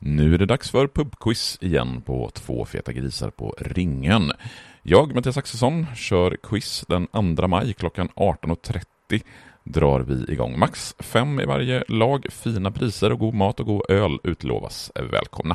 Nu är det dags för pubquiz igen på Två feta grisar på ringen. Jag, Mattias Axelsson, kör quiz den 2 maj klockan 18.30. Drar vi igång. Max 5 i varje lag, fina priser och god mat och god öl utlovas. Välkomna!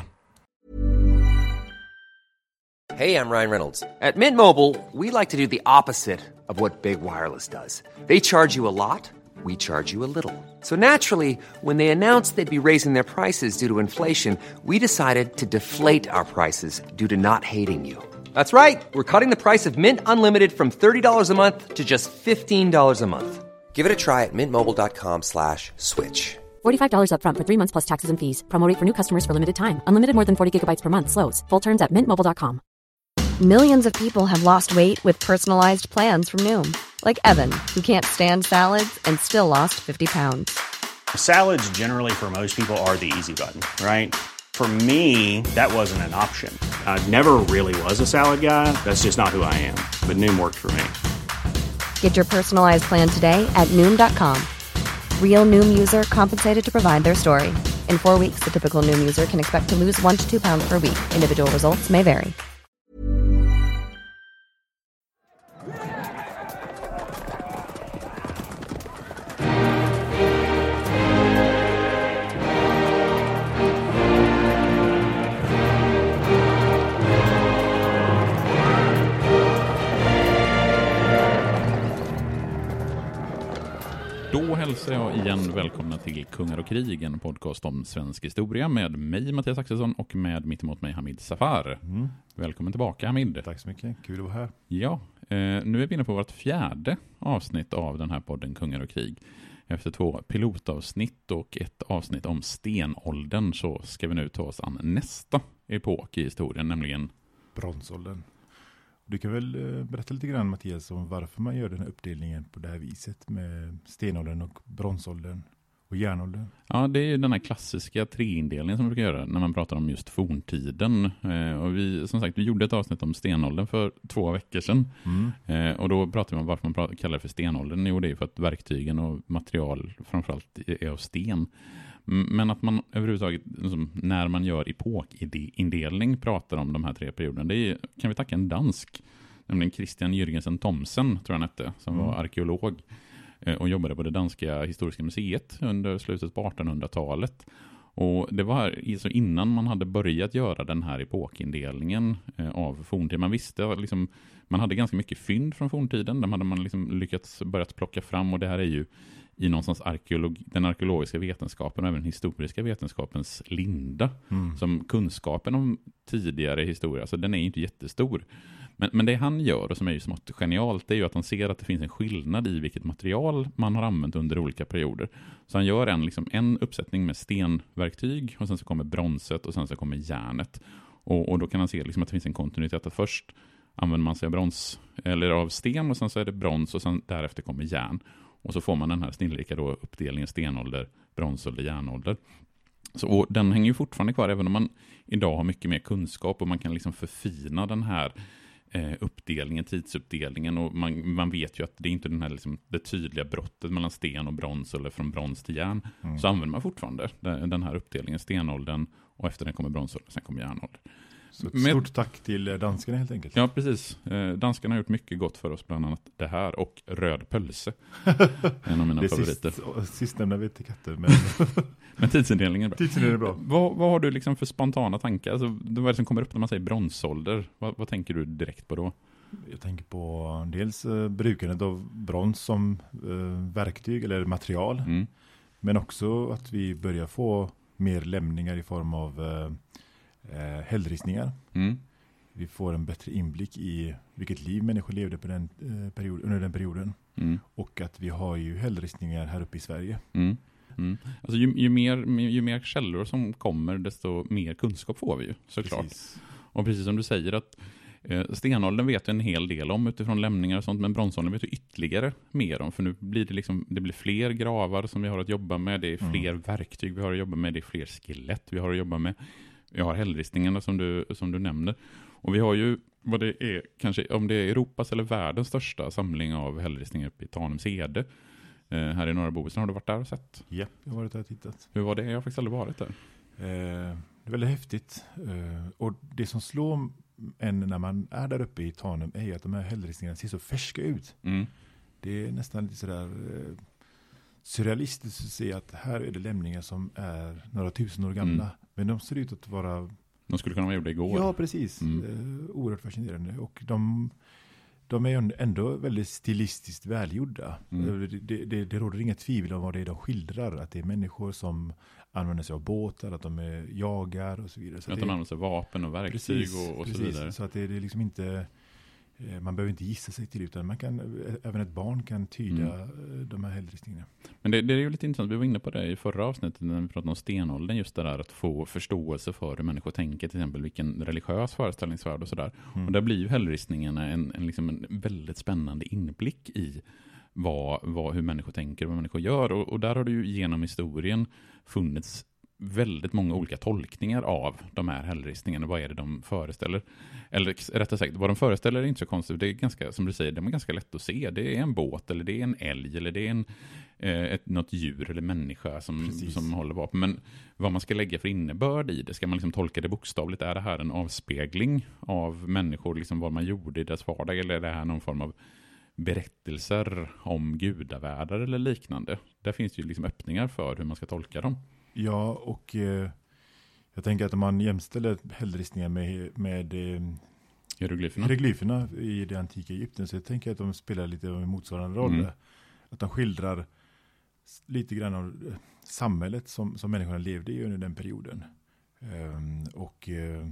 Hey, I'm Ryan Reynolds. At Mint Mobile, we like to do the opposite of what Big Wireless does. They charge you a lot, we charge you a little. So naturally, when they announced they'd be raising their prices due to inflation, we decided to deflate our prices due to not hating you. That's right. We're cutting the price of Mint Unlimited from $30 a month to just $15 a month. Give it a try at mintmobile.com/switch. $45 up front for 3 months plus taxes and fees. Promo rate for new customers for limited time. Unlimited more than 40 gigabytes per month slows. Full terms at mintmobile.com. Millions of people have lost weight with personalized plans from Noom. Like Evan, who can't stand salads and still lost 50 pounds. Salads generally for most people are the easy button, right? For me, that wasn't an option. I never really was a salad guy. That's just not who I am. But Noom worked for me. Get your personalized plan today at Noom.com. Real Noom user compensated to provide their story. In 4 weeks, the typical Noom user can expect to lose 1 to 2 pounds per week. Individual results may vary. Då hälsar jag igen välkomna till Kungar och krig, en podcast om svensk historia med mig Mattias Axelsson och med mitt emot mig Hamid Safar. Välkommen tillbaka Hamid. Tack så mycket, kul att vara här. Ja, nu är vi inne på vårt 4:e avsnitt av den här podden Kungar och krig. Efter 2 pilotavsnitt och ett avsnitt om stenåldern så ska vi nu ta oss an nästa epok i historien, nämligen bronsåldern. Du kan väl berätta lite grann Mattias om varför man gör den här uppdelningen på det här viset med stenåldern och bronsåldern och järnåldern. Ja, det är ju den här klassiska treindelningen som man brukar göra när man pratar om just forntiden. Och vi gjorde ett avsnitt om stenåldern för 2 veckor sedan. Och då pratade vi om varför man kallar det för stenåldern. Jo, det är för att verktygen och material framförallt är av sten. Men att man överhuvudtaget, när man gör epokindelning, pratar om de här 3 perioderna, det kan vi tacka en dansk, nämligen Christian Jürgensen Thomsen, tror jag han hette, som var arkeolog och jobbade på det danska historiska museet under slutet på 1800-talet. Och det var så innan man hade börjat göra den här epokindelningen av forntid. Man visste liksom, man hade ganska mycket fynd från forntiden, där hade man liksom lyckats börjat plocka fram, och det här är ju i någonstans den arkeologiska vetenskapen och även historiska vetenskapens linda, som kunskapen om tidigare historia, alltså den är ju inte jättestor. Men det han gör, och som är ju smått genialt, det är ju att han ser att det finns en skillnad i vilket material man har använt under olika perioder. Så han gör en uppsättning med stenverktyg, och sen så kommer bronset och sen så kommer järnet. Och då kan han se att det finns en kontinuitet, att först använder man sig av brons eller av sten, och sen så är det brons, och sen därefter kommer järn. Och så får man den här snillrika uppdelningen stenålder, bronsålder, järnålder. Och den hänger ju fortfarande kvar, även om man idag har mycket mer kunskap och man kan förfina den här uppdelningen, tidsuppdelningen, och man vet ju att det är inte den här det tydliga brottet mellan sten och brons eller från brons till järn. Så använder man fortfarande den här uppdelningen, stenåldern, och efter den kommer bronsåldern, sen kommer järnåldern. Så ett stort tack till danskarna helt enkelt. Ja, precis. Danskarna har gjort mycket gott för oss, bland annat det här och röd pölse. En av mina favoriter. Sistnämnda vet inte katter, men tidsindelningen är bra. Tidsindelningen är bra. Vad har du för spontana tankar? Alltså, vad är det som kommer upp när man säger bronsålder? Vad tänker du direkt på då? Jag tänker på dels brukandet av brons som verktyg eller material. Men också att vi börjar få mer lämningar i form av hällristningar. Vi får en bättre inblick i vilket liv människor levde på under den perioden. Och att vi har ju hällristningar här uppe i Sverige. Alltså ju mer källor som kommer, desto mer kunskap får vi ju, såklart. Precis. Och precis som du säger, att stenåldern vet en hel del om utifrån lämningar och sånt, men bronsåldern vet ytterligare mer om, för nu blir det blir fler gravar som vi har att jobba med, det är fler verktyg vi har att jobba med, det är fler skelett vi har att jobba med. Vi har hällristningarna som du nämner. Och vi har ju vad det är, kanske om det är Europas eller världens största samling av hällristningar uppe i Tanumshede. Här i norra Bohuslän. Har du varit där och sett? Ja, jag har varit där och tittat. Hur var det? Jag har faktiskt aldrig varit där. Det är väldigt häftigt. Och det som slår en när man är där uppe i Tanum är att de här hällristningarna ser så färska ut. Det är nästan lite sådär surrealistiskt att se att här är det lämningar som är några tusen år gamla. Men de ser ut att vara... De skulle kunna vara gjorda igår. Ja, precis. Oerhört fascinerande. Och de är ändå väldigt stilistiskt välgjorda. Det råder inget tvivel om vad det är de skildrar. Att det är människor som använder sig av båtar, att de är jagar och så vidare. Så att de använder sig av vapen och verktyg och så vidare. Så att det är liksom inte... Man behöver inte gissa sig till, utan även ett barn kan tyda de här hällristningarna. Men det är ju lite intressant, vi var inne på det i förra avsnittet när vi pratade om stenåldern, just det där att få förståelse för hur människor tänker, till exempel vilken religiös föreställningsvärld och sådär. Och där blir ju hällristningarna en väldigt spännande inblick i hur människor tänker och vad människor gör. Och där har det ju genom historien funnits väldigt många olika tolkningar av de här hällristningarna. Vad är det de föreställer? Eller rättare sagt, vad de föreställer är inte så konstigt. Det är ganska, som du säger, det är ganska lätt att se. Det är en båt, eller det är en älg, eller det är något djur eller människa som håller vapen. Men vad man ska lägga för innebörd i det, ska man liksom tolka det bokstavligt? Är det här en avspegling av människor, liksom vad man gjorde i deras vardag? Eller är det här någon form av berättelser om gudavärldar eller liknande? Där finns ju liksom öppningar för hur man ska tolka dem. Ja, och jag tänker att om man jämställer hällristningar med hieroglyferna i det antika Egypten, så jag tänker att de spelar lite av en motsvarande roll. Att de skildrar lite grann av samhället som människorna levde i under den perioden. Och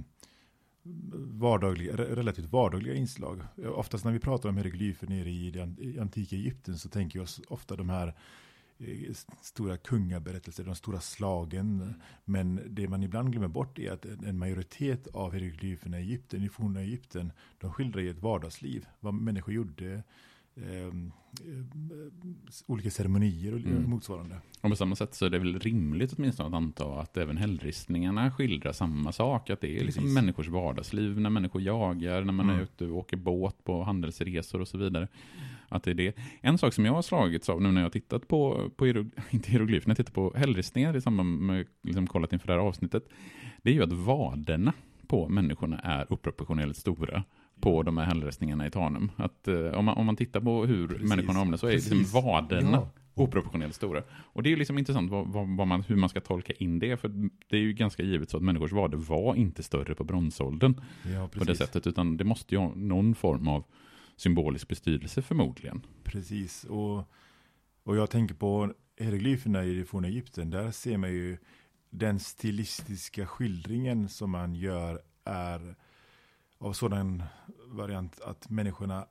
relativt vardagliga inslag. Oftast när vi pratar om hieroglyfer nere i det antika Egypten, så tänker vi oss ofta de här stora kungaberättelser, de stora slagen. Men det man ibland glömmer bort är att en majoritet av hieroglyferna i forna Egypten, de skildrar i ett vardagsliv. Vad människor gjorde, olika ceremonier och motsvarande. Och på samma sätt så är det väl rimligt åtminstone att anta att även hällristningarna skildrar samma sak. Att det är liksom människors vardagsliv, när människor jagar, när man är ute och åker båt på handelsresor och så vidare. Att det är det. En sak som jag har slagits av nu när jag har tittat på inte hieroglyferna, jag tittar på hällristningar i samband med liksom kollat inför det här avsnittet, det är ju att vaderna på människorna är oproportionerligt stora på de här hällristningarna i Tanum. Att om man tittar på hur människorna omnar, så är liksom vaderna oproportionellt stora. Och det är ju liksom intressant hur man ska tolka in det, för det är ju ganska givet så att människors vader var inte större på bronsåldern på det sättet, utan det måste ju ha någon form av symbolisk betydelse förmodligen. Precis, och jag tänker på hieroglyferna i det forna Egypten, där ser man ju den stilistiska skildringen som man gör är av sådan variant att människorna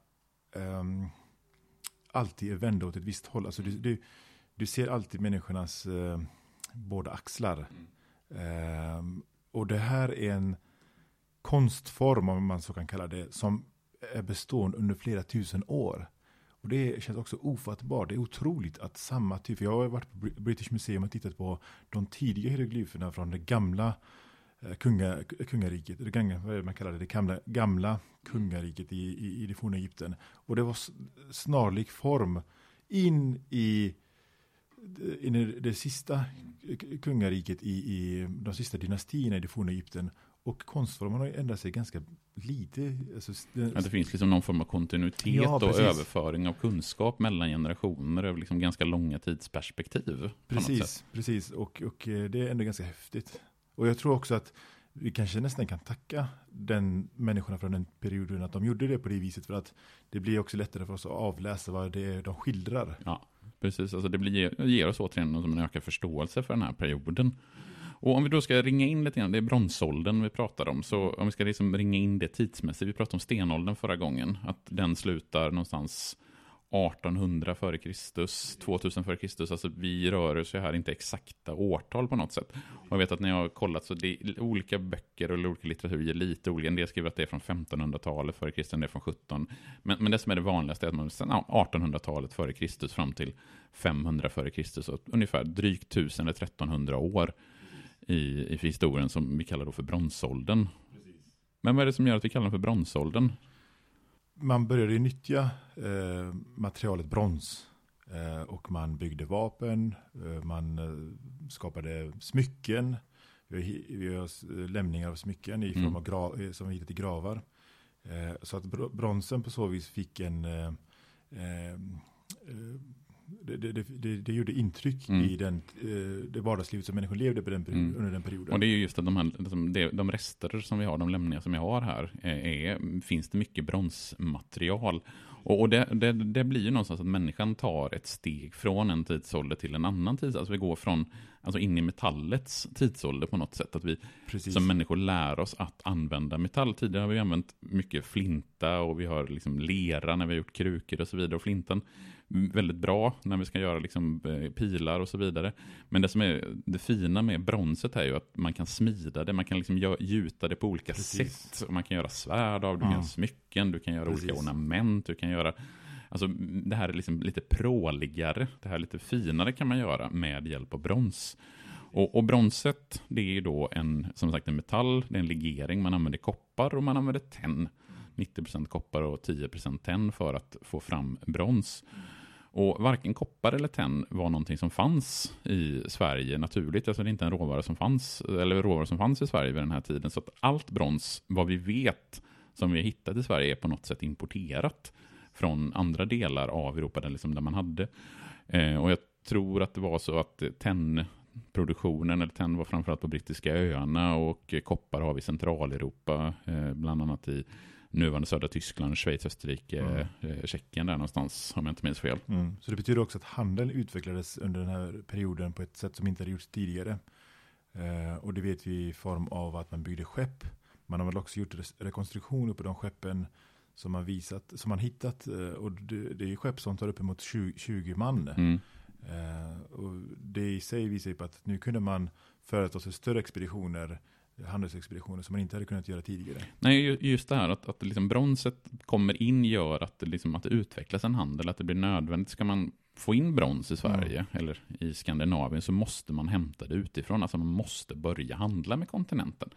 alltid är vända åt ett visst håll. Alltså du ser alltid människornas båda axlar. Och det här är en konstform, om man så kan kalla det, som är bestående under flera tusen år. Och det känns också ofattbart. Det är otroligt att samma typ... Jag har varit på British Museum och tittat på de tidiga hieroglyferna från det gamla kungariket, vad man kallar det gamla kungariket i det forna Egypten. Och det var snarlik form in i det sista kungariket i de sista dynastierna i det forna Egypten. Och konstformen har ändrat sig ganska lite. Alltså, det finns liksom någon form av kontinuitet och överföring av kunskap mellan generationer över liksom ganska långa tidsperspektiv. Precis. Och det är ändå ganska häftigt. Och jag tror också att vi kanske nästan kan tacka den människorna från den perioden att de gjorde det på det viset, för att det blir också lättare för oss att avläsa vad det är de skildrar. Ja, precis. Alltså det ger oss återigen en ökad förståelse för den här perioden. Och om vi då ska ringa in lite grann, det är bronsåldern vi pratar om, så om vi ska liksom ringa in det tidsmässigt, vi pratade om stenåldern förra gången, att den slutar någonstans 1800 före Kristus, 2000 före Kristus, alltså vi rör oss ju här inte exakta årtal på något sätt. Och jag vet att när jag har kollat så det är olika böcker och olika litteratur ger lite olika. En del skriver att det är från 1500-talet före Kristus, en del från 17. Men det som är det vanligaste är att man 1800-talet före Kristus fram till 500 före Kristus, och ungefär drygt 1000 eller 1300 år i historien som vi kallar då för bronsåldern. Precis. Men vad är det som gör att vi kallar den för bronsåldern? Man började nyttja materialet brons och man byggde vapen, man skapade smycken. Vi har lämningar av smycken i form av som vi hittat i gravar. Så att bronsen på så vis fick det gjorde intryck i det vardagslivet som människor levde på under den perioden. Och det är ju just att de rester som vi har, de lämningar som vi har här, finns det mycket bronsmaterial. Och det blir ju någonstans att människan tar ett steg från en tidsålder till en annan tidsålder. Alltså vi går från in i metallets tidsålder på något sätt. Att vi som människor lär oss att använda metall. Tidigare har vi använt mycket flinta och vi har liksom lera när vi har gjort krukor och så vidare. Och flinten väldigt bra när vi ska göra liksom pilar och så vidare. Men det som är det fina med bronset är ju att man kan smida det. Man kan liksom gjuta det på olika sätt. Och man kan göra svärd av, du kan göra smycken, du kan göra olika ornament, du kan göra... Alltså det här är liksom lite pråligare, det här lite finare kan man göra med hjälp av brons. Och bronset, det är ju då som sagt en metall, det är en legering, man använder koppar och man använder tenn. 90% koppar och 10% tenn för att få fram brons. Och varken koppar eller tenn var någonting som fanns i Sverige naturligt. Alltså det är inte en råvara som fanns i Sverige vid den här tiden. Så att allt brons, vad vi vet som vi har hittat i Sverige, är på något sätt importerat från andra delar av Europa där man hade. Och jag tror att det var så att tennproduktionen, eller tenn var framförallt på brittiska öarna och koppar har vi i Centraleuropa, bland annat i nuvarande södra Tyskland, Schweiz, Österrike, Tjeckien där någonstans, om jag inte minns fel. Så det betyder också att handeln utvecklades under den här perioden på ett sätt som inte hade gjorts tidigare. Och det vet vi i form av att man byggde skepp. Man har väl också gjort rekonstruktioner på de skeppen som man hittat. Och det är skepp som tar upp emot 20 man. Och det i sig visar ju på att nu kunde man företa sig större handelsexpeditioner som man inte hade kunnat göra tidigare. Nej, just det här att liksom bronset kommer in gör att det utvecklas en handel, att det blir nödvändigt. Ska man få in brons i Sverige eller i Skandinavien så måste man hämta det utifrån. Alltså man måste börja handla med kontinenten.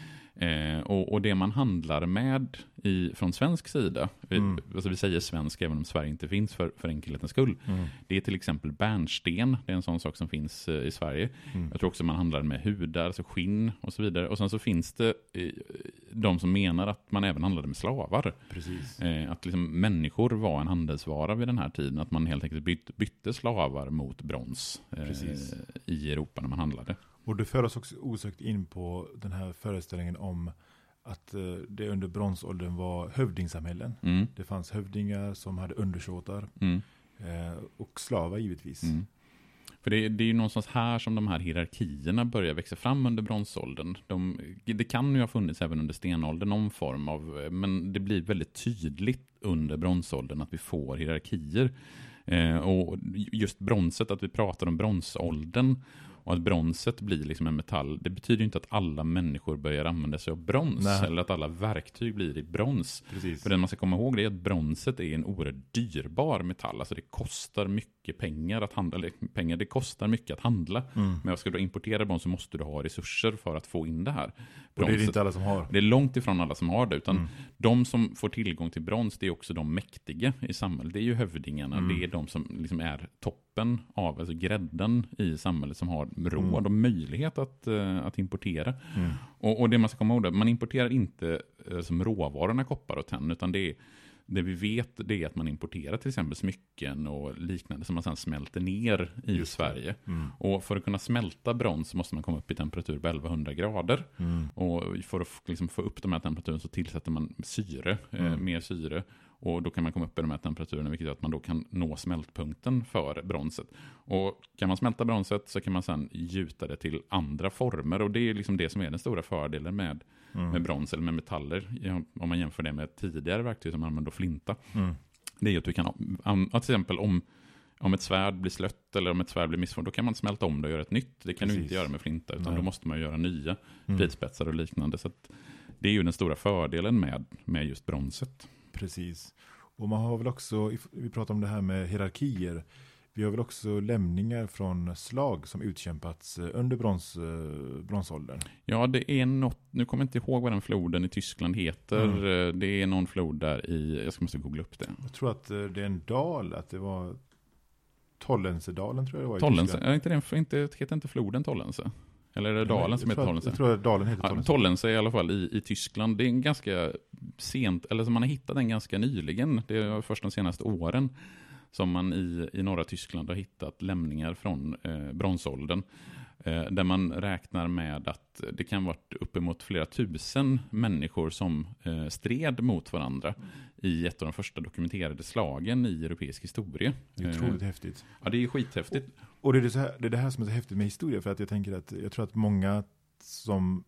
Och det man handlar med från svensk sida, vi säger svensk även om Sverige inte finns för enkelhetens skull, det är till exempel bärnsten, det är en sån sak som finns i Sverige. Jag tror också man handlar med hudar, alltså skinn och så vidare. Och sen så finns det de som menar att man även handlade med slavar. Precis. Att liksom människor var en handelsvara vid den här tiden, att man helt enkelt bytte slavar mot brons i Europa när man handlade. Och det för oss också osökt in på den här föreställningen om att det under bronsåldern var hövdingsamhällen. Det fanns hövdingar som hade undersåtar och slavar givetvis. För det är ju någonstans här som de här hierarkierna börjar växa fram under bronsåldern. Det kan ju ha funnits även under stenåldern någon form av, men det blir väldigt tydligt under bronsåldern att vi får hierarkier. Och just bronset, att vi pratar om bronsåldern och att bronset blir liksom en metall, det betyder ju inte att alla människor börjar använda sig av brons. Nej. Eller att alla verktyg blir i brons. Precis. För det man ska komma ihåg är att bronset är en oerhört dyrbar metall. Alltså det kostar mycket pengar att handla. Det kostar mycket att handla. Men ska du importera brons så måste du ha resurser för att få in det här. Bronset. Och det är det inte alla som har. Det är långt ifrån alla som har det. Utan de som får tillgång till brons, det är också de mäktiga i samhället. Det är ju hövdingarna. Det är de som liksom är toppen av, alltså grädden i samhället, som har råd och möjlighet att importera. Och det man ska komma ihåg, man importerar inte som råvarorna koppar och tenn, utan det vi vet, det är att man importerar till exempel smycken och liknande som man sedan smälter ner i Sverige. Och för att kunna smälta brons så måste man komma upp i temperatur på 1100 grader. Och för att liksom få upp de här temperaturen så tillsätter man syre, mer syre. Och då kan man komma upp i de här temperaturerna, vilket gör att man då kan nå smältpunkten för bronset. Och kan man smälta bronset så kan man sedan gjuta det till andra former. Och det är liksom det som är den stora fördelen med brons eller med metaller. Om man jämför det med tidigare verktyg som man använder flinta. Det är att du kan, till exempel om ett svärd blir slött eller om ett svärd blir missformat, då kan man smälta om det och göra ett nytt. Det kan du inte göra med flinta, utan då måste man göra nya pridspetsar och liknande. Så att det är ju den stora fördelen med just bronset. Precis. Och man har väl också, vi pratar om det här med hierarkier, vi har väl också lämningar från slag som utkämpats under bronsåldern. Ja, det är något, nu kommer jag inte ihåg vad den floden i Tyskland heter. Det är någon flod där jag måste googla upp det. Jag tror att det är en dal, att det var Tollensedalen tror jag det var i Tollense, Tyskland. Heter inte floden Tollense? Eller är det dalen som heter Tollensee? Jag tror att dalen heter Tollensee. Tollensee i alla fall i Tyskland. Det är en ganska sent, eller som man har hittat den ganska nyligen. Det är först de senaste åren som man i norra Tyskland har hittat lämningar från bronsåldern. Där man räknar med att det kan vara uppemot flera tusen människor som stred mot varandra i ett av de första dokumenterade slagen i europeisk historia. Det är otroligt häftigt. Ja, det är skithäftigt. Och det är det här som är så häftigt med historia, för att jag tror att många som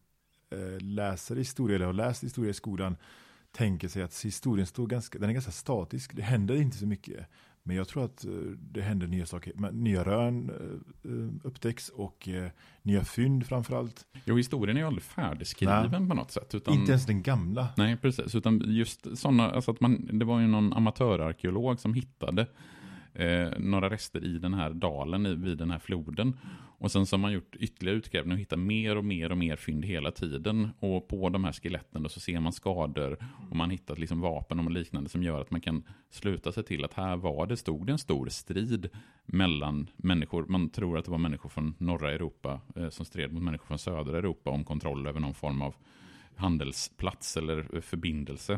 läser historia eller har läst historia i skolan tänker sig att historien den är ganska statisk. Det händer inte så mycket. Men jag tror att det händer nya saker. Nya rön upptäcks och nya fynd framförallt. Jo, historien är ju aldrig färdigskriven på något sätt. Utan, inte ens den gamla. Nej, precis. Utan just sådana, alltså att det var ju någon amatörarkeolog som hittade några rester i den här dalen vid den här floden. Och sen så har man gjort ytterligare utgrävningar och hittat mer och mer fynd hela tiden. Och på de här skeletten då så ser man skador och man hittat liksom vapen och liknande som gör att man kan sluta sig till att här stod det en stor strid mellan människor. Man tror att det var människor från norra Europa som stred mot människor från södra Europa om kontroll över någon form av handelsplats eller förbindelse.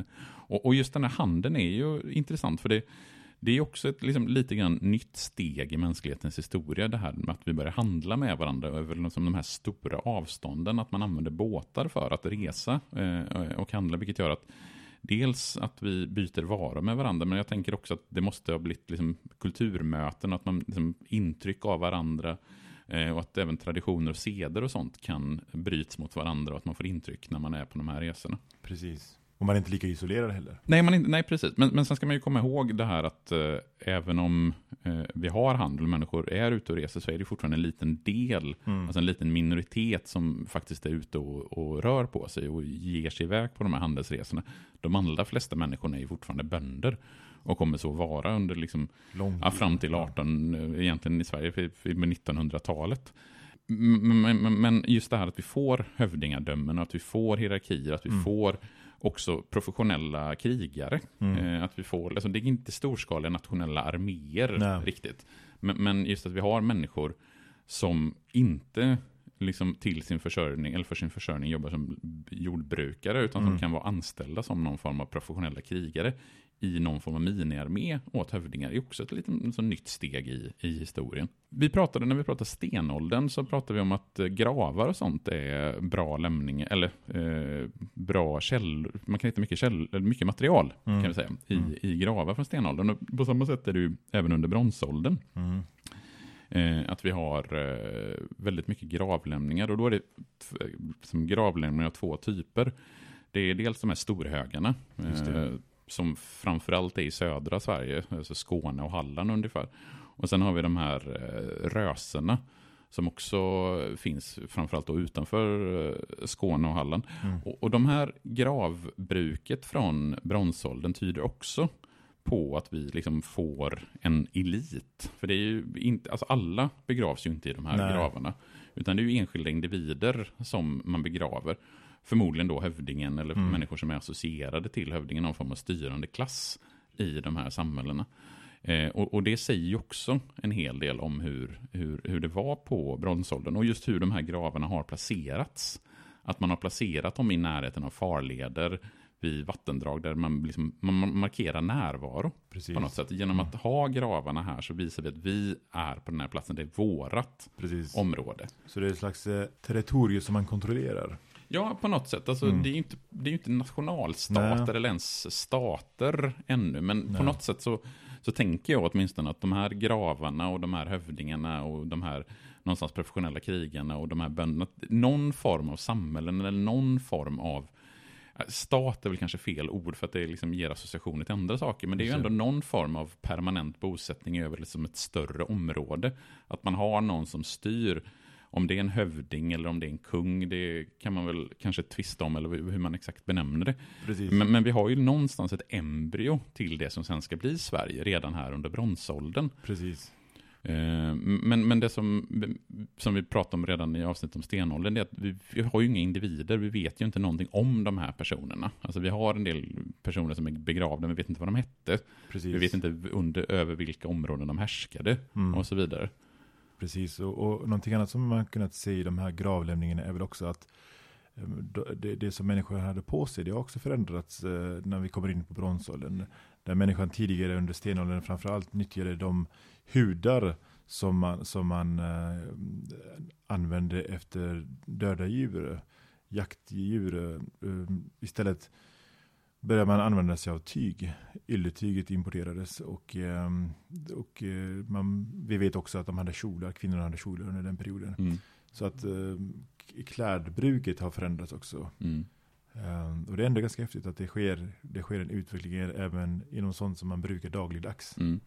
Och just den här handeln är ju intressant, för det är också ett lite grann nytt steg i mänsklighetens historia, det här med att vi börjar handla med varandra över de här stora avstånden, att man använder båtar för att resa och handla, vilket gör att dels att vi byter varor med varandra, men jag tänker också att det måste ha blivit kulturmöten, att man intryck av varandra och att även traditioner och seder och sånt kan bryts mot varandra och att man får intryck när man är på de här resorna. Precis. Och man är inte lika isolerad heller. Nej, precis. Men sen ska man ju komma ihåg det här att även om vi har handel och människor är ute och reser, så är det fortfarande en liten del, alltså en liten minoritet som faktiskt är ute och rör på sig och ger sig iväg på de här handelsresorna. De allra flesta människorna är ju fortfarande bönder och kommer så vara under fram till 18, egentligen i Sverige med 1900-talet. Men just det här att vi får hövdingadömen och att vi får hierarkier, att vi får också professionella krigare. Att vi får, det är inte storskaliga nationella arméer riktigt. Men just att vi har människor som inte till sin försörjning eller för sin försörjning jobbar som jordbrukare, utan som kan vara anställda som någon form av professionella krigare i någon form av miniarmé åt hövdingar, är också ett litet nytt steg i historien. När vi pratade stenåldern så pratade vi om att gravar och sånt är bra lämningar, eller bra källor. Man kan hitta mycket material kan vi säga i gravar från stenåldern. Och på samma sätt är det ju även under bronsåldern. Att vi har väldigt mycket gravlämningar, och då är det som gravlämningar av två typer. Det är dels de här storhögarna som framförallt är i södra Sverige, alltså Skåne och Halland ungefär. Och sen har vi de här röserna som också finns framförallt då utanför Skåne och Halland. Och de här gravbruket från bronsåldern tyder också på att vi får en elit. För det är ju inte, alltså alla begravs ju inte i de här gravarna, utan det är ju enskilda individer som man begraver. Förmodligen då hövdingen eller människor som är associerade till hövdingen, någon form av styrande klass i de här samhällena. Och det säger ju också en hel del om hur det var på bronsåldern och just hur de här gravarna har placerats. Att man har placerat dem i närheten av farleder vid vattendrag där man markerar närvaro. Precis. På något sätt. Genom att ha gravarna här så visar vi att vi är på den här platsen, det är vårat område. Så det är ett slags territorium som man kontrollerar. Ja, på något sätt. Alltså, det är ju inte nationalstater eller ens stater ännu. Men på något sätt så tänker jag åtminstone att de här gravarna och de här hövdingarna och de här någonstans professionella krigarna och de här bönderna, någon form av samhällen eller någon form av stat är väl kanske fel ord för att det ger associationer till andra saker, men det är ju ändå någon form av permanent bosättning över ett större område. Att man har någon som styr. Om det är en hövding eller om det är en kung, det kan man väl kanske tvista om eller hur man exakt benämner det. Men vi har ju någonstans ett embryo till det som sen ska bli Sverige redan här under bronsåldern. Precis. Men det som vi pratade om redan i avsnittet om stenåldern är att vi har ju inga individer, vi vet ju inte någonting om de här personerna. Alltså vi har en del personer som är begravda, men vi vet inte vad de hette. Precis. Vi vet inte över vilka områden de härskade och så vidare. Precis, och någonting annat som man kunnat se i de här gravlämningarna är väl också att det som människan hade på sig, det har också förändrats när vi kommer in på bronsåldern. Där människan tidigare under stenåldern framförallt nyttjade de hudar som man använde efter döda djur, jaktdjur. Istället började man använda sig av tyg. Ylletyget importerades och vi vet också att kvinnorna hade kjolar under den perioden. Mm. Så att klädbruket har förändrats också. Mm. Och det är ändå ganska häftigt att det sker en utveckling även inom sånt som man brukar dagligdags. Mm.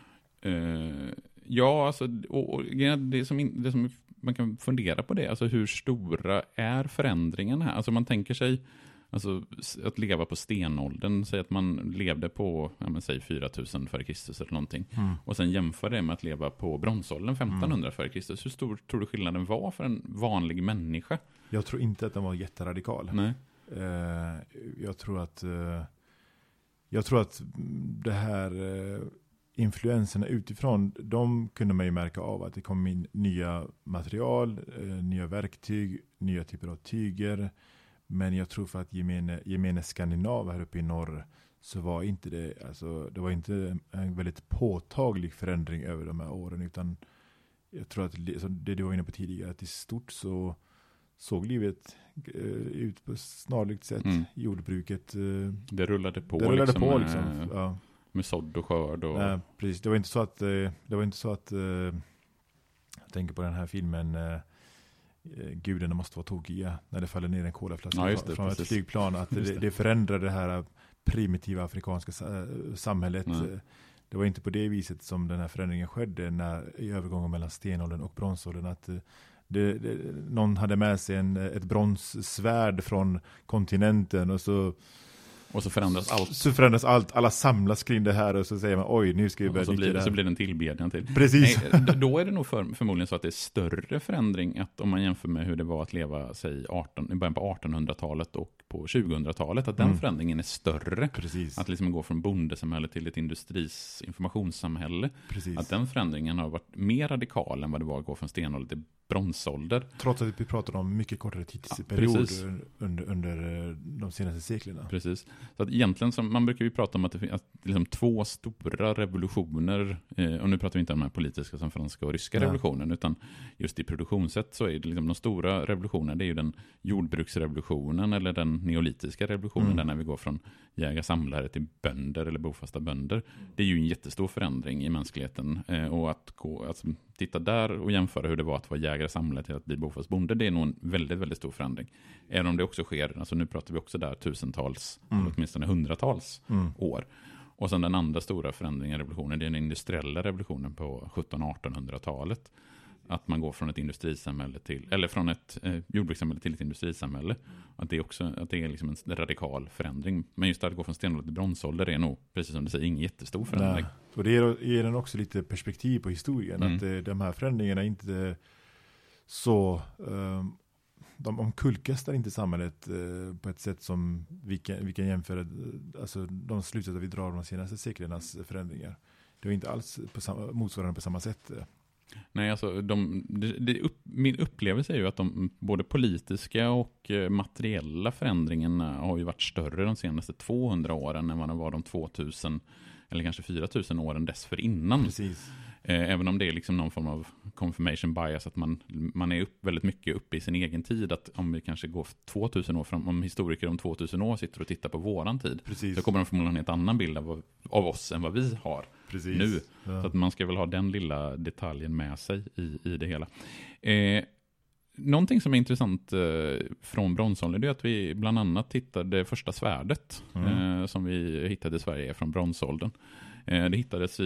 Ja, alltså, och det som man kan fundera på det, alltså hur stora är förändringen här? Alltså man tänker sig alltså, att leva på stenåldern, säg att man levde på säg 4000 före Kristus eller någonting, och sen jämför det med att leva på bronsåldern 1500 före Kristus. Hur stor tror du skillnaden var för en vanlig människa? Jag tror inte att den var jätteradikal. Nej. Jag tror att det här influenserna utifrån, de kunde man ju märka av att det kom in nya material, nya verktyg, nya typer av tyger. Men jag tror för att gemene skandinav här uppe i norr så var inte det, alltså det var inte en väldigt påtaglig förändring över de här åren, utan jag tror att det du var inne på tidigare, att i stort så såg livet ut på snarlikt sätt. Jordbruket det rullade på liksom. Ja. Med sådd och skörd och... Nej, precis. Det var inte så att jag tänker på den här filmen Gudarna måste vara tokiga när det faller ner en kolaflaska från ett flygplan, att det förändrade det här primitiva afrikanska samhället. Det var inte på det viset som den här förändringen skedde i övergången mellan stenåldern och bronsåldern, att någon hade med sig ett bronssvärd från kontinenten och så förändras allt. Så förändras allt. Alla samlas kring det här och så säger man, oj, nu ska vi börja nyttja det här. Så blir det en tillbedjan till. Precis. Nej, då är det nog förmodligen så att det är större förändring att om man jämför med hur det var att leva i början på 1800-talet och på 2000-talet, att den förändringen är större. Precis. Att liksom gå från bondesamhälle till ett informationssamhälle. Precis. Att den förändringen har varit mer radikal än vad det var att gå från stenålder till bronsålder. Trots att vi pratar om mycket kortare tidsperiod under de senaste seklerna. Precis. Så att egentligen, man brukar ju prata om att det finns liksom två stora revolutioner, och nu pratar vi inte om de här politiska som franska och ryska revolutionen, utan just i produktionssätt så är det liksom de stora revolutionerna, det är ju den jordbruksrevolutionen eller den neolitiska revolutionen, där när vi går från jägare-samlare till bönder eller bofasta bönder. Det är ju en jättestor förändring i mänskligheten, och att titta där och jämföra hur det var att vara jägare-samlare till att bli bofast bonde, det är nog en väldigt, väldigt stor förändring. Även om det också sker, alltså nu pratar vi också där tusentals, eller åtminstone hundratals år. Och sen den andra stora förändringen, revolutionen, det är den industriella revolutionen på 1700-1800-talet. Att man går från ett industrisamhälle från ett jordbrukssamhälle till ett industrisamhälle. Att det är liksom en radikal förändring. Men just att gå från stenålder till bronsålder är nog, precis som du säger, ingen jättestor förändring. Nej. Och det ger den också lite perspektiv på historien. Att de här förändringarna inte så... de omkullkastar inte samhället på ett sätt som vi kan jämföra, alltså de slutsatser vi drar av de senaste seklernas förändringar. Det var inte alls motsvarande på samma sätt. Nej, alltså min upplevelse är ju att de både politiska och materiella förändringarna har ju varit större de senaste 200 åren än vad det var de 2000 eller kanske 4000 åren dessförinnan. Precis. Även om det är liksom någon form av confirmation bias, att man är väldigt mycket uppe i sin egen tid, att om vi kanske går 2000 år fram, om historiker om 2000 år sitter och tittar på våran tid, så kommer de förmodligen ha en helt annan bild av oss än vad vi har nu. Ja. Så att man ska väl ha den lilla detaljen med sig i det hela. Någonting som är intressant från bronsåldern är att vi bland annat hittade det första svärdet som vi hittade i Sverige från bronsåldern. Det hittades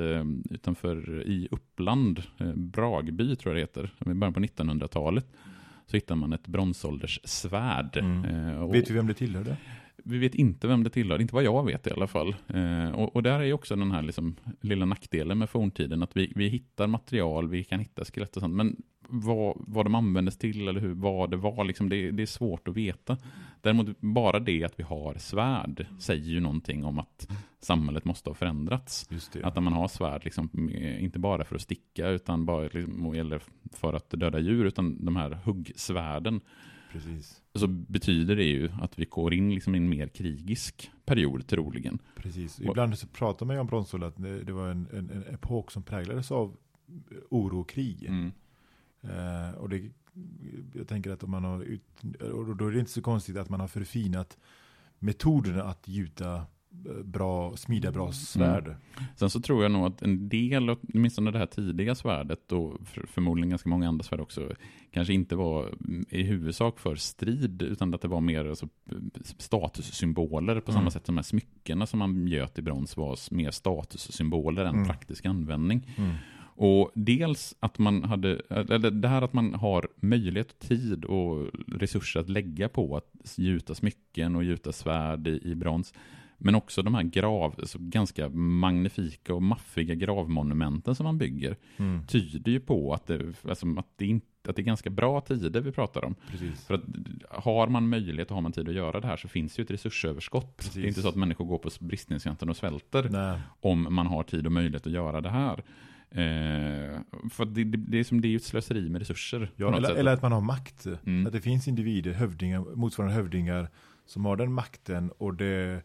i Uppland, Bragby tror jag det heter, i början på 1900-talet. Så hittar man ett bronsålders svärd. Vet vi vem det tillhörde? vi vet inte vem det tillhör, inte vad jag vet i alla fall. Och där är ju också den här liksom lilla nackdelen med forntiden, att vi hittar material, vi kan hitta skelett och sånt, men vad de användes till eller vad det var, liksom, det är svårt att veta. Däremot bara det att vi har svärd säger ju någonting om att samhället måste ha förändrats. Just det. Att när man har svärd, liksom, inte bara för att sticka utan bara liksom, eller för att döda djur, utan de här huggsvärden. Precis. Så betyder det ju att vi går in liksom i en mer krigisk period troligen. Precis. Ibland så pratar man ju om bronsåldern att det var en epok som präglades av oro och krig. Och jag tänker att om man har och då är det inte så konstigt att man har förfinat metoderna att smida bra svärd. Sen så tror jag nog att en del, åtminstone det här tidiga svärdet och förmodligen ganska många andra svärd också, kanske inte var i huvudsak för strid, utan att det var mer alltså, statussymboler på samma sätt som de här smyckena som man göt i brons var mer statussymboler än praktisk användning. Och dels att man hade, eller det här att man har möjlighet, tid och resurser att lägga på att gjuta smycken och gjuta svärd i brons. Men också de här alltså ganska magnifika och maffiga gravmonumenten som man bygger tyder ju på att det är ganska bra tider vi pratar om. Precis. För att har man möjlighet och har man tid att göra det här så finns det ju ett resursöverskott. Precis. Det är inte så att människor går på bristningskanten och svälter. Nej. Om man har tid och möjlighet att göra det här. För det är ju ett slöseri med resurser. Ja, eller att man har makt. Att det finns individer, motsvarande hövdingar som har den makten och det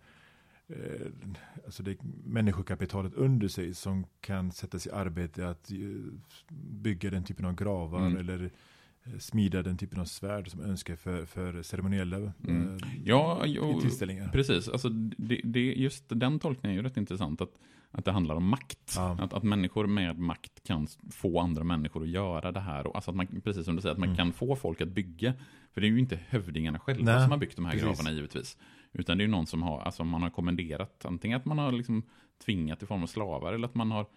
människokapitalet under sig som kan sätta sig i arbete att bygga den typen av gravar eller smida den typen av svärd som önskar för ceremoniella tillställningar. Precis, alltså just den tolkningen är ju rätt intressant, att det handlar om makt. Ja. Att människor med makt kan få andra människor att göra det här. Och alltså att man, precis som du säger, att man kan få folk att bygga. För det är ju inte hövdingarna själva som har byggt de här gravarna givetvis. Utan det är ju någon som har, alltså man har kommenderat, antingen att man har liksom tvingat i form av slavar eller att man har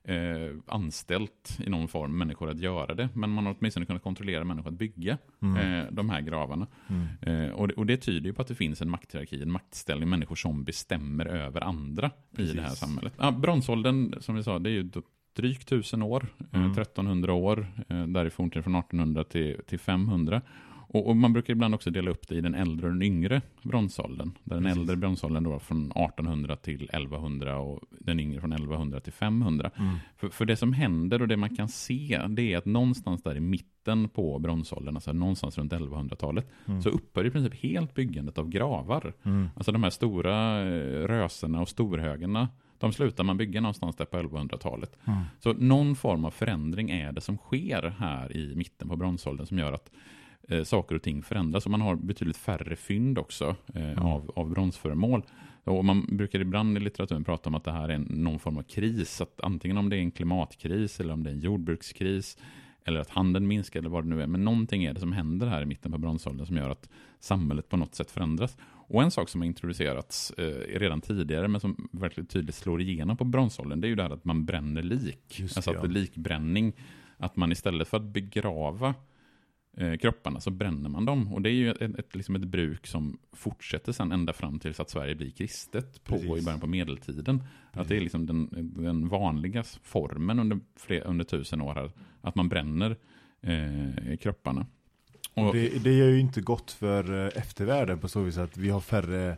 anställt i någon form människor att göra det. Men man har åtminstone kunnat kontrollera människor att bygga de här gravarna. Och det tyder ju på att det finns en makthierarki, en maktställning, människor som bestämmer över andra i det här samhället. Bronsåldern, som vi sa, det är ju drygt 1000 år, 1300 år, därifrån från 1800 till 500. Och man brukar ibland också dela upp det i den äldre och den yngre bronsåldern. Där den äldre bronsåldern då från 1800 till 1100 och den yngre från 1100 till 500. För det som händer och det man kan se, det är att någonstans där i mitten på bronsåldern, alltså någonstans runt 1100-talet, så upphör i princip helt byggandet av gravar. Alltså de här stora röserna och storhögarna, de slutar man bygga någonstans där på 1100-talet. Så någon form av förändring är det som sker här i mitten på bronsåldern som gör att saker och ting förändras, och man har betydligt färre fynd också av bronsföremål. Och man brukar ibland i litteraturen prata om att det här är någon form av kris, att antingen om det är en klimatkris eller om det är en jordbrukskris eller att handeln minskar eller vad det nu är, men någonting är det som händer här i mitten på bronsåldern som gör att samhället på något sätt förändras. Och en sak som har introducerats redan tidigare men som verkligen tydligt slår igenom på bronsåldern, det är ju det här att man bränner lik. Alltså att det är likbränning, att man istället för att begrava kropparna så bränner man dem. Och det är ju ett bruk som fortsätter sen ända fram tills att Sverige blir kristet i början på medeltiden. Att det är liksom den vanliga formen under 1000 år här, att man bränner kropparna. Och det är ju inte gott för eftervärlden på så vis att vi har färre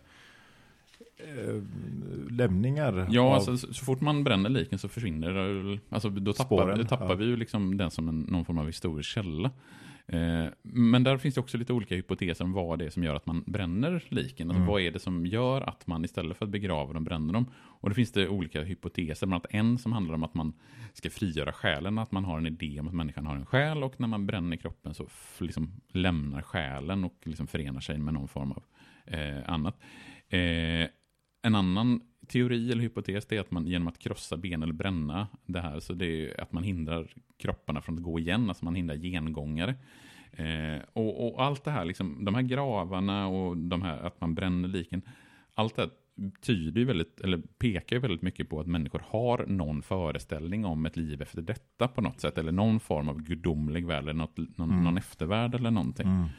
lämningar. Ja, alltså, så fort man bränner liken så försvinner det, alltså, då tappar vi ju liksom den som någon form av historisk källa. Men där finns det också lite olika hypoteser om vad det är som gör att man bränner liken. Alltså, vad är det som gör att man istället för att begrava dem bränner dem? Och det finns det olika hypoteser. Bland annat en som handlar om att man ska frigöra själen, att man har en idé om att människan har en själ, och när man bränner kroppen så liksom lämnar själen och liksom förenar sig med någon form av annat. En annan teori eller hypotes är att man genom att krossa ben eller bränna det här, så det är att man hindrar kropparna från att gå igen, alltså man hindrar gengångare. Och allt det här, liksom, de här gravarna och de här, att man bränner liken, allt det här tyder ju väldigt, eller pekar ju väldigt mycket på att människor har någon föreställning om ett liv efter detta på något sätt, eller någon form av gudomlig värld eller någon eftervärld eller någonting.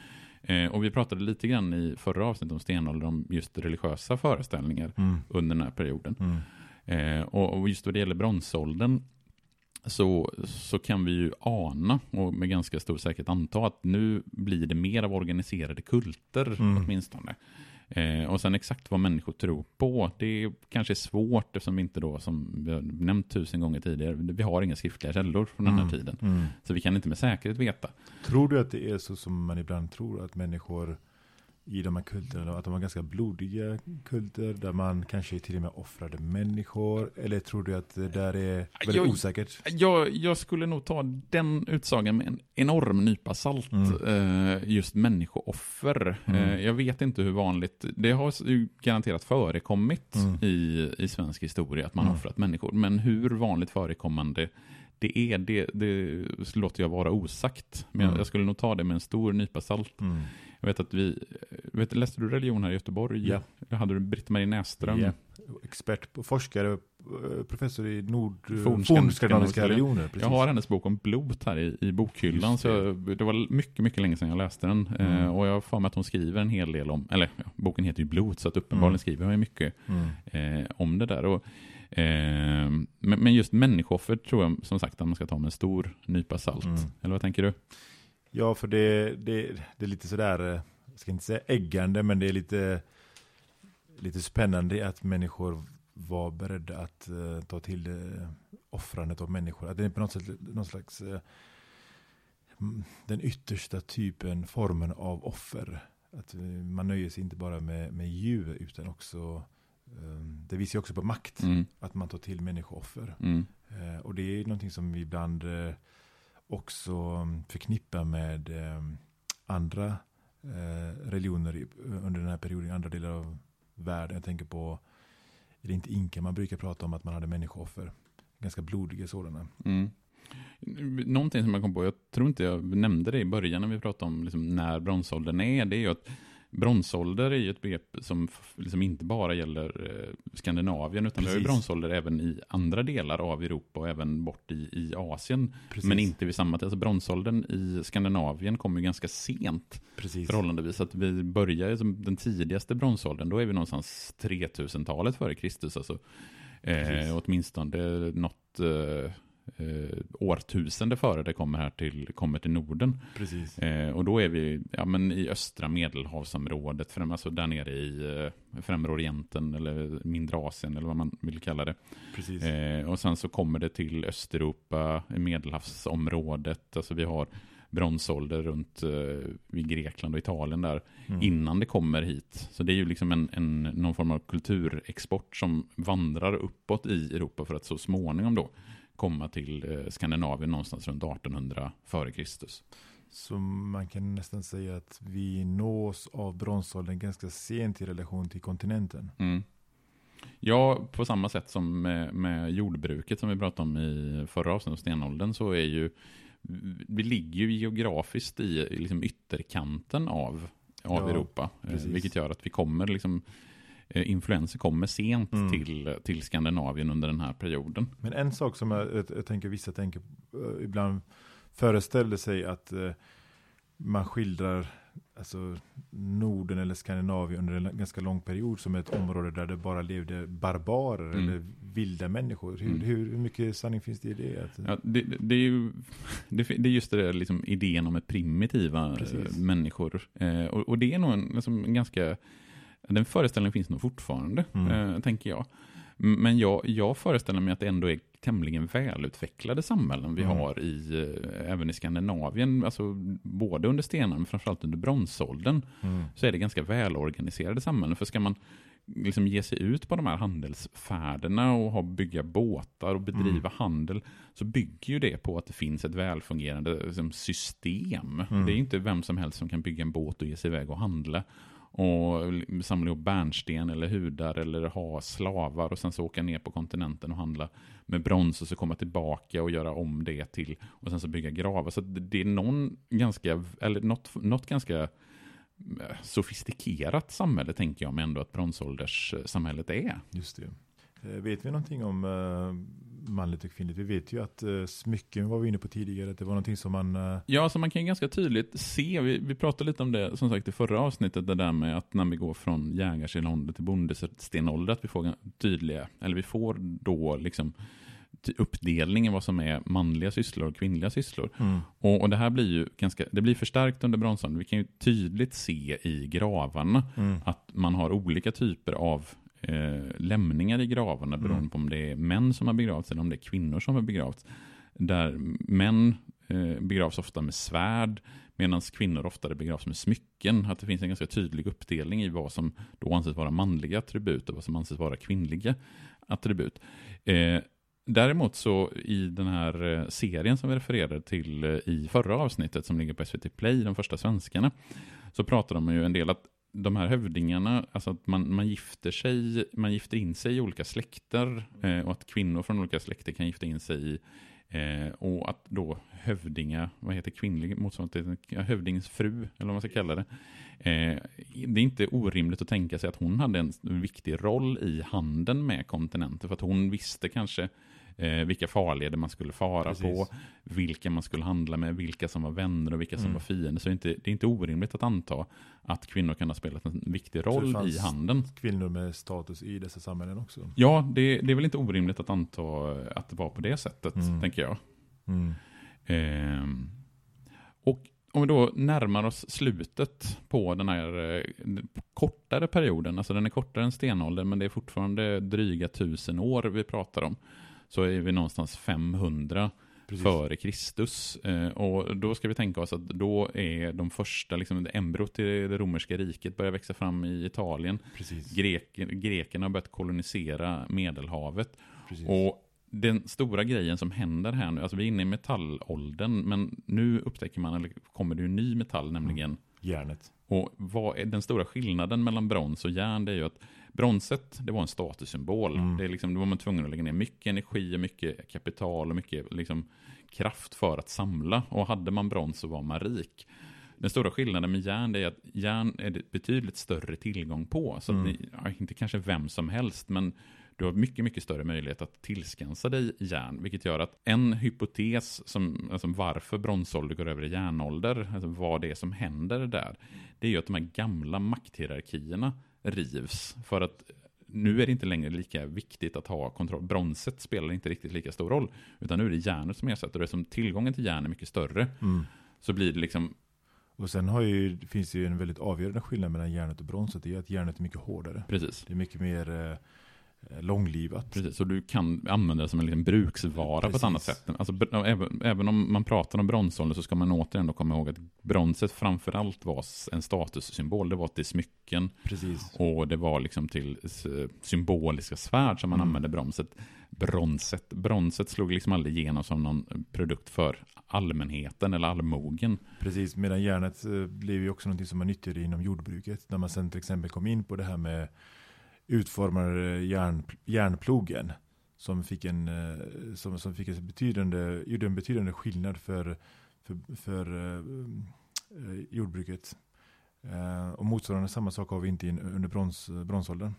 Och vi pratade lite grann i förra avsnittet om stenålder om just religiösa föreställningar under den här perioden. Och just vad det gäller bronsåldern så kan vi ju ana och med ganska stor säkerhet anta att nu blir det mer av organiserade kulter åtminstone. Och sen exakt vad människor tror på, det kanske är svårt eftersom vi inte då, som vi har nämnt 1000 gånger tidigare, vi har inga skriftliga källor från den här tiden. Så vi kan inte med säkerhet veta. Tror du att det är så som man ibland tror, att människor i de här kulterna, att de har ganska blodiga kulter där man kanske till och med offrade människor, eller tror du att det där är väldigt osäkert? Jag skulle nog ta den utsagan med en enorm nypa salt, just människooffer. Jag vet inte hur vanligt, det har ju garanterat förekommit i svensk historia att man offrat människor, men hur vanligt förekommande det låter jag vara osagt. Men jag skulle nog ta det med en stor nypa salt. Jag vet att läste du religion här i Göteborg? Ja. Då hade du Britt-Marie Näsström. Ja. Expert på forskare, professor i fornskandinaviska religioner. Jag har hennes bok om blot här i bokhyllan. Så det var mycket, mycket länge sedan jag läste den. Och jag får med att hon skriver en hel del om, eller boken heter ju Blot, så att uppenbarligen skriver hon mycket om det där. Och men just människooffer tror jag som sagt att man ska ta med en stor nypa salt. Eller vad tänker du? Ja, för det är lite sådär, jag ska inte säga äggande, men det är lite spännande att människor var beredda att ta till offrandet av människor. Att det är på någon slags den yttersta formen av offer. Att man nöjer sig inte bara med djur utan också det visar ju också på makt att man tar till människooffer. Och det är någonting som vi ibland också förknippar med andra religioner under den här perioden i andra delar av världen. Jag tänker på, är det inte inka man brukar prata om att man hade människooffer? Ganska blodiga sådana. Någonting som jag kom på, jag tror inte jag nämnde det i början när vi pratade om liksom när bronsåldern är, det är ju att bronsålder är ju ett begrepp som liksom inte bara gäller Skandinavien, utan det är ju bronsålder även i andra delar av Europa och även bort i Asien. Precis. Men inte vid samma tid. Alltså bronsåldern i Skandinavien kommer ju ganska sent förhållandevis. Att vi börjar som den tidigaste bronsåldern, då är vi någonstans 3000-talet före Kristus. Alltså, åtminstone något årtusende före det kommer till Norden. Precis. Och då är vi i östra Medelhavsområdet, alltså där nere i Främre Orienten eller Mindre Asien eller vad man vill kalla det. Precis. Och sen så kommer det till Östeuropa, Medelhavsområdet. Alltså vi har bronsålder runt vid Grekland och Italien där innan det kommer hit. Så det är ju liksom någon form av kulturexport som vandrar uppåt i Europa för att så småningom då komma till Skandinavien någonstans runt 1800 före Kristus. Så man kan nästan säga att vi nås av bronsåldern ganska sent i relation till kontinenten. Ja, på samma sätt som med jordbruket som vi pratade om i förra avsnittet av stenåldern, så är ju vi ligger ju geografiskt i liksom ytterkanten av Europa. Vilket gör att vi kommer liksom influenser kommer sent till Skandinavien under den här perioden. Men en sak som jag tänker, vissa tänker ibland föreställer sig att man skildrar alltså Norden eller Skandinavien under en ganska lång period som ett område där det bara levde barbarer eller vilda människor. Hur mycket sanning finns det i det? Ja, det är ju det är just det liksom idén om ett primitiva människor. Och det är nog en ganska, den föreställningen finns nog fortfarande, tänker jag. Men jag föreställer mig att det ändå är tämligen välutvecklade samhällen vi har även i Skandinavien. Alltså både under stenarna men framförallt under bronsåldern så är det ganska välorganiserade samhällen. För ska man liksom ge sig ut på de här handelsfärderna och bygga båtar och bedriva handel, så bygger ju det på att det finns ett välfungerande liksom, system. Det är inte vem som helst som kan bygga en båt och ge sig iväg och handla och samla ihop bärnsten eller hudar eller ha slavar och sen så åka ner på kontinenten och handla med brons och så komma tillbaka och göra om det till och sen så bygga gravar. Så det är något ganska sofistikerat samhälle, tänker jag, men ändå att bronsålderssamhället är. Just det. Vet vi någonting om manligt och kvinnligt. Vi vet ju att smycken var vi inne på tidigare. Att det var någonting som man... Ja, så man kan ganska tydligt se. Vi pratade lite om det som sagt i förra avsnittet. Det där med att när vi går från jägarstenålder till bondestenålder. Att vi får tydliga, eller vi får då liksom uppdelningen vad som är manliga sysslor och kvinnliga sysslor. Och det här blir ju det blir förstärkt under bronsåldern. Vi kan ju tydligt se i gravarna att man har olika typer av lämningar i gravarna beroende på om det är män som har begravts eller om det är kvinnor som har begravts. Där män begravs ofta med svärd medan kvinnor oftare begravs med smycken. Att det finns en ganska tydlig uppdelning i vad som då anses vara manliga attribut och vad som anses vara kvinnliga attribut. Däremot så i den här serien som vi refererade till i förra avsnittet som ligger på SVT Play, de första svenskarna, så pratar de ju en del att de här hövdingarna, alltså att man gifter in sig i olika släkter och att kvinnor från olika släkter kan gifta in sig i och att då kvinnlig motsvarande hövdingsfru eller vad man ska kalla det. Det är inte orimligt att tänka sig att hon hade en viktig roll i handeln med kontinenter för att hon visste kanske vilka farleder man skulle fara på, vilka man skulle handla med, vilka som var vänner och vilka som var fiender. Så det är inte orimligt att anta att kvinnor kan ha spelat en viktig roll i handeln. Kvinnor med status i dessa samhällen också. Ja, det är väl inte orimligt att anta att det var på det sättet, tänker jag. Och om vi då närmar oss slutet på den här kortare perioden, alltså den är kortare än stenåldern men det är fortfarande dryga 1000 år vi pratar om, så är vi någonstans 500 före Kristus. Och då ska vi tänka oss att då är de första, liksom embryot i det romerska riket börjar växa fram i Italien. Grekerna har börjat kolonisera Medelhavet. Och den stora grejen som händer här nu, alltså vi är inne i metallåldern, men nu upptäcker man, eller kommer det ju ny metall, nämligen järnet. Och vad är den stora skillnaden mellan brons och järn? Det är ju att bronset, det var en statussymbol. Det är liksom, då var man tvungen att lägga ner mycket energi och mycket kapital och mycket liksom kraft för att samla. Och hade man brons så var man rik. Den stora skillnaden med järn är att järn är det betydligt större tillgång på. Så att inte kanske vem som helst, men du har mycket, mycket större möjlighet att tillskansa dig järn. Vilket gör att en hypotes som alltså varför bronsålder går över i järnålder, alltså vad det är som händer där, det är ju att de här gamla makthierarkierna rivs. För att nu är det inte längre lika viktigt att ha kontroll. Bronset spelar inte riktigt lika stor roll, utan nu är det järnet som ersätter. Och som tillgången till järn är mycket större, så blir det liksom... Och sen finns det ju en väldigt avgörande skillnad mellan järnet och bronset. Det är att järnet är mycket hårdare. Precis. Det är mycket mer långlivat. Precis, så du kan använda det som en liten bruksvara på ett annat sätt. Alltså, även om man pratar om bronsåldern så ska man återigen komma ihåg att bronset framförallt var en statussymbol. Det var till smycken. Precis. Och det var liksom till symboliska svärd som man använde bronset slog liksom aldrig igenom som någon produkt för allmänheten eller allmogen. Precis, medan järnet blev ju också någonting som man nyttjade inom jordbruket. När man sen till exempel kom in på det här med utformade järnplogen som fick en betydande skillnad för jordbruket. Och motsvarande samma sak har vi inte under bronsåldern.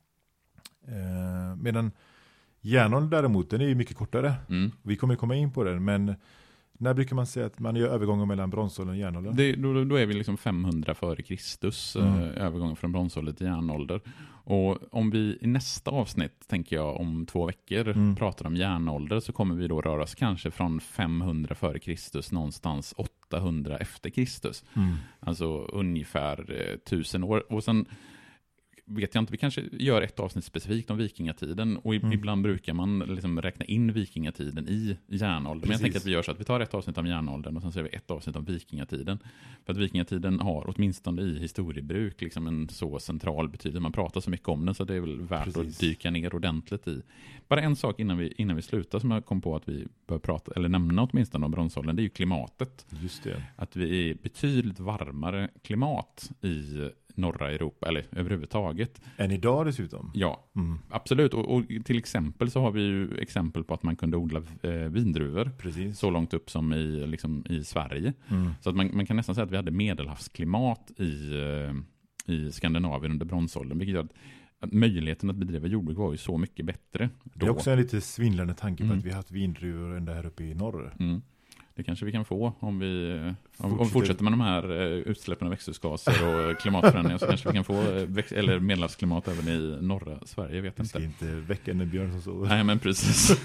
Medan järnåldern däremot, den är ju mycket kortare. Vi kommer komma in på den, men när brukar man säga att man gör övergången mellan bronsåldern och järnåldern? Då är vi liksom 500 före Kristus, övergången från bronsålder till järnålder. Och om vi i nästa avsnitt, tänker jag, om 2 veckor pratar om järnålder, så kommer vi då röra oss kanske från 500 före Kristus någonstans 800 efter Kristus. Alltså ungefär 1000 år. Och sen vet jag inte, vi kanske gör ett avsnitt specifikt om vikingatiden, och ibland brukar man liksom räkna in vikingatiden i järnåldern. Men jag tänker att vi gör så att vi tar ett avsnitt om järnåldern och sen så gör vi ett avsnitt om vikingatiden. För att vikingatiden har åtminstone i historiebruk liksom en så central betydelse. Man pratar så mycket om den, så det är väl värt att dyka ner ordentligt i. Bara en sak innan vi slutar som jag kom på att vi bör prata, eller nämna åtminstone om bronsåldern, det är ju klimatet. Just det. Att vi är betydligt varmare klimat i norra Europa, eller överhuvudtaget. Än idag dessutom? Ja, absolut. Och till exempel så har vi ju exempel på att man kunde odla vindruvor. Precis. Så långt upp som i Sverige. Så att man kan nästan säga att vi hade medelhavsklimat i Skandinavien under bronsåldern. Vilket gör att möjligheten att bedriva jordbruk var ju så mycket bättre då. Det är också en lite svindlande tanke på att vi har haft vindruvor ända här uppe i norr. Det kanske vi kan få om vi fortsätter med de här utsläppen av växthusgaser och klimatförändringar, så kanske vi kan få eller medelhavsklimat även i norra Sverige, jag vet inte. Vi ska inte väcka en björn som sover. Nej, men precis.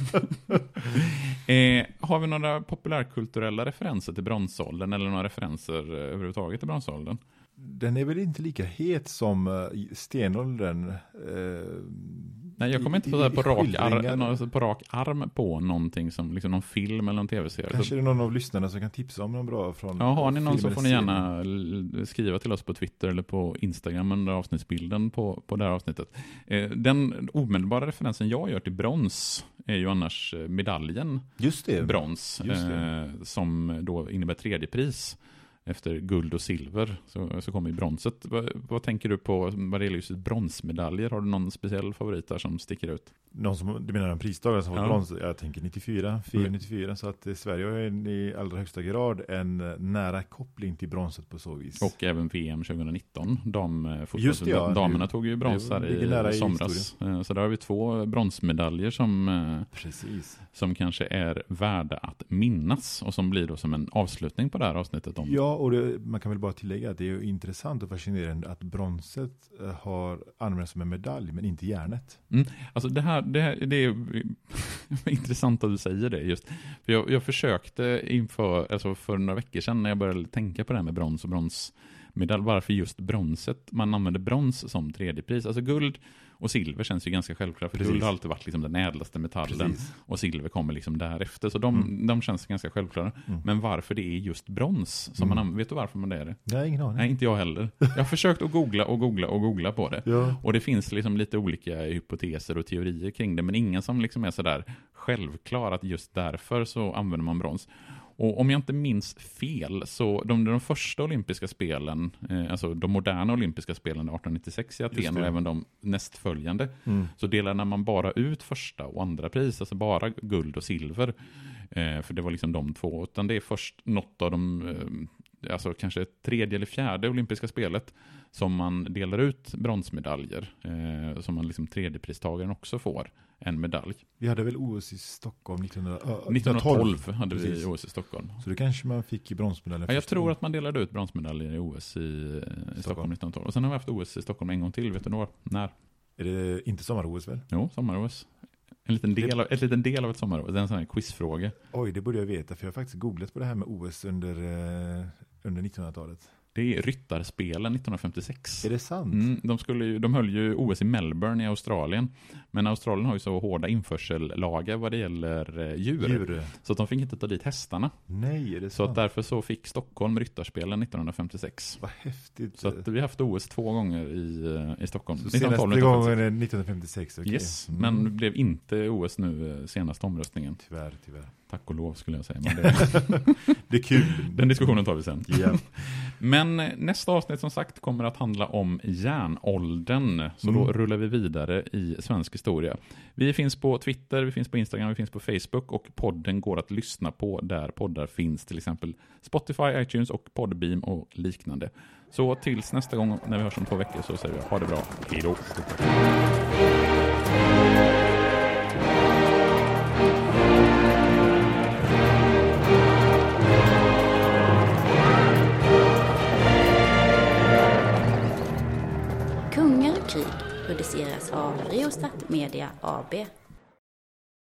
Har vi några populärkulturella referenser till bronsåldern eller några referenser överhuvudtaget till bronsåldern? Den är väl inte lika het som stenåldern. Nej, jag kommer inte på rak arm på någonting som liksom någon film eller någon tv-serie. Kanske är det någon av lyssnarna som kan tipsa om någon bra från. Ja, har ni någon så får ni gärna skriva till oss på Twitter eller på Instagram under avsnittsbilden på det här avsnittet. Den omedelbara referensen jag gör till brons är ju annars medaljen. Just det. Brons. Som då innebär 3:e pris. Efter guld och silver så kommer ju bronset. Vad tänker du på vad det gäller just bronsmedaljer? Har du någon speciell favorit där som sticker ut? Någon som, du menar en pristagare som fått brons? Jag tänker 94, så att Sverige har i allra högsta grad en nära koppling till bronset på så vis. Och även VM 2019. Damerna tog ju brons här i somras. Så där har vi 2 bronsmedaljer som kanske är värda att minnas och som blir då som en avslutning på det här avsnittet. Ja, och man kan väl bara tillägga att det är intressant och fascinerande att bronset har använts som en medalj men inte järnet. Alltså det är intressant att du säger det just. För jag försökte för några veckor sedan när jag började tänka på det här med brons och bronsmedalj, varför just bronset, man använder brons som 3:e pris. Alltså guld och silver känns ju ganska självklart, för guld har alltid varit liksom den ädlaste metallen. Och silver kommer liksom därefter, så de känns ganska självklara. Men varför det är just brons som man vet du varför man det är det? Nej, ingen aning. Nej, inte jag heller. Jag har försökt att googla på det. Ja. Och det finns liksom lite olika hypoteser och teorier kring det, men ingen som liksom är sådär självklar att just därför så använder man brons. Och om jag inte minns fel så de första olympiska spelen, alltså de moderna olympiska spelen 1896 i Aten och även de nästföljande, så delade man bara ut första och andra pris, alltså bara guld och silver. För det var liksom de 2, utan det är först något av de, alltså kanske 3:e eller 4:e olympiska spelet som man delar ut bronsmedaljer, som man liksom 3:e-pristagaren också får en medalj. Vi hade väl OS i Stockholm 1912 hade vi OS i Stockholm. Så det kanske man fick i bronsmedaljen. Ja, jag tror att man delade ut bronsmedaljer i OS i Stockholm 1912. Och sen har vi haft OS i Stockholm en gång till, vet du när? Är det inte sommar-OS väl? Jo, sommar-OS. En liten del av ett sommar-OS. Det är en sån här quizfråga. Oj, det borde jag veta, för jag har faktiskt googlat på det här med OS under 1900-talet. Det är ryttarspelen 1956. Är det sant? De höll ju OS i Melbourne i Australien. Men Australien har ju så hårda införsellagar vad det gäller djur. Så att de fick inte ta dit hästarna. Nej, är det sant? Så att därför så fick Stockholm ryttarspelen 1956. Vad häftigt. Så att vi har haft OS 2 gånger i Stockholm. Så senaste gången 1956. Okay. Yes, men blev inte OS nu senaste omröstningen. Tyvärr. Tack och lov skulle jag säga. Men det är kul. Den diskussionen tar vi sen. Yeah. Men nästa avsnitt som sagt kommer att handla om järnåldern. Så då rullar vi vidare i svensk historia. Vi finns på Twitter, vi finns på Instagram, vi finns på Facebook och podden går att lyssna på där poddar finns. Till exempel Spotify, iTunes och Podbeam och liknande. Så tills nästa gång när vi hörs om 2 veckor så säger vi ha det bra. Hej då! Kungar och krig produceras av Riostat Media AB.